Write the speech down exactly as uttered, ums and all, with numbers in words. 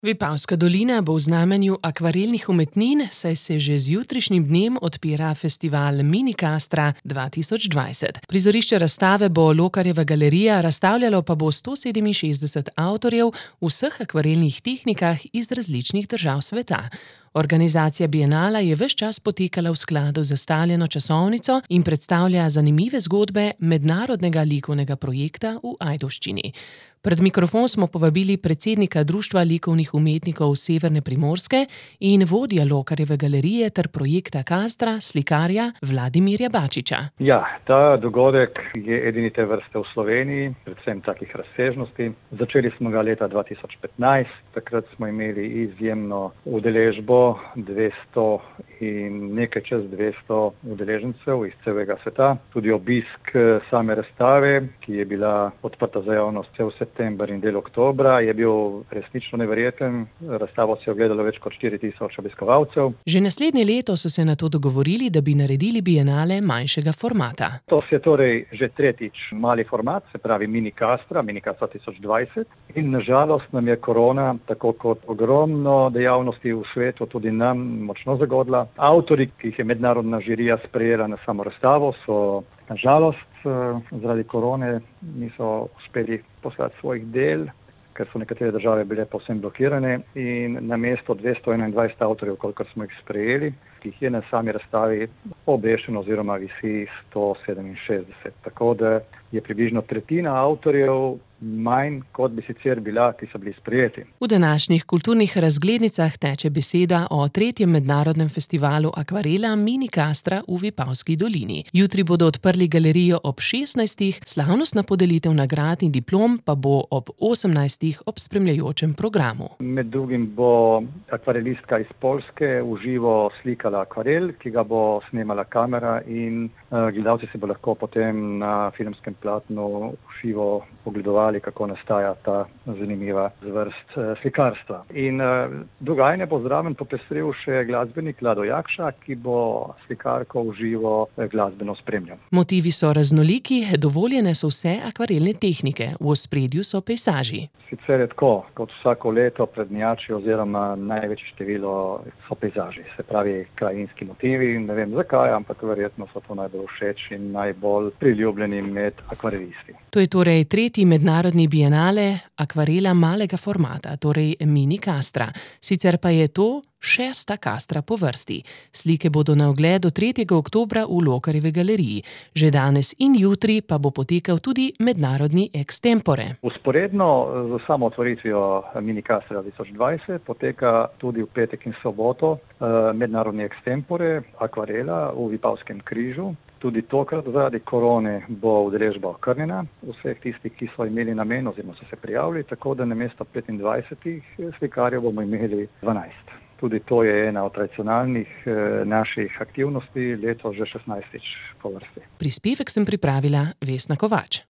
Vipavska dolina bo v znamenju akvarelnih umetnin, saj se že z jutrišnjim dnem odpira festival Minikastra dva tisoč dvajset. Prizorišče razstave bo Lokarjeva galerija, razstavljalo pa bo sto sedeminšestdeset avtorjev v vseh akvarelnih tehnikah iz različnih držav sveta. Organizacija bienala je ves čas potekala v skladu z zastavljeno časovnico in predstavlja zanimive zgodbe mednarodnega likovnega projekta v Ajdovščini. Pred mikrofon smo povabili predsednika Društva likovnih umetnikov Severne Primorske in vodja Lokarjeve galerije ter projekta Kastra, slikarja Vladimirja Bačiča. Ja, ta dogodek je edini te vrste v Sloveniji, predvsem takih razsežnosti. Začeli smo ga leta dva tisoč petnajst, takrat smo imeli izjemno udeležbo, dvesto in nekaj čez dvesto udeležencev iz celega sveta. Tudi obisk same razstave, ki je bila odprta za javnost cel september in del oktobra, je bil resnično neverjeten. Razstavo se je ogledalo več kot štiri tisoč obiskovalcev. Že naslednje leto so se nato dogovorili, da bi naredili bienale manjšega formata. To je torej že tretjič mali format, se pravi Minikastra, Minikastra dva tisoč dvajset. In na žalost nam je korona, tako kot ogromno dejavnosti v svetu, tudi nam močno zagodla. Avtorji, ki jih je mednarodna žirija sprejela na samo razstavo, so na žalost zaradi korone niso uspeli poslati svojih del, ker so nekatere države bile povsem blokirane, in namesto dvesto enaindvajset avtorjev, kolikor smo jih sprejeli, ki jih je na sami razstavi obešeno oziroma visi sto sedeminšestdeset. Tako da je približno tretjina avtorjev manj, kot bi sicer bila, ki so bili sprejeti. V današnjih kulturnih razglednicah teče beseda o tretjem mednarodnem festivalu akvarela Minikastra v Vipavski dolini. Jutri bodo odprli galerijo ob šestnajstih, slavnostna podelitev nagrad in diplom pa bo ob osemnajstih ob spremljajočem programu. Med drugim bo akvarelistka iz Poljske v živo slikala akvarel, ki ga bo snemala kamera, in uh, gledalci se bo lahko potem na filmskem platnu v živo pogledovali, kako nastaja ta zanimiva zvrst uh, slikarstva. In uh, dogajanje bo zraven popestril še glasbenik Lado Jakša, ki bo slikarko v živo uh, glasbeno spremljal. Motivi so raznoliki, dovoljene so vse akvarelne tehnike, v ospredju so pejsaži. Sicer je tako, kot vsako leto prednjači oziroma največje število so pejsaži, se pravi krajinski motivi. Ne vem zakaj, ampak verjetno so to najbolj všeč in najbolj priljubljeni med akvarelisti. To je torej tretji mednarodni bienale akvarela malega formata, torej Minikastra. Sicer pa je to šesta kastra po vrsti. Slike bodo na ogled do tretjega oktobra v Lokarjevi galeriji. Že danes in jutri pa bo potekal tudi mednarodni extempore. Vzporedno z samo otvoritvijo Minikastra dva tisoč dvajset poteka tudi v petek in soboto mednarodni extempore akvarela v Vipavskem križu. Tudi tokrat zaradi korone bo udeležba okrnjena vseh tistih, ki so imeli namen oziroma so se prijavili, tako da namesto petindvajsetih slikarjev bomo imeli dvanajst. Tudi to je ena od tradicionalnih eh, naših aktivnosti, letos že šestnajstič po vrsti. Prispevek sem pripravila Vesna Kovač.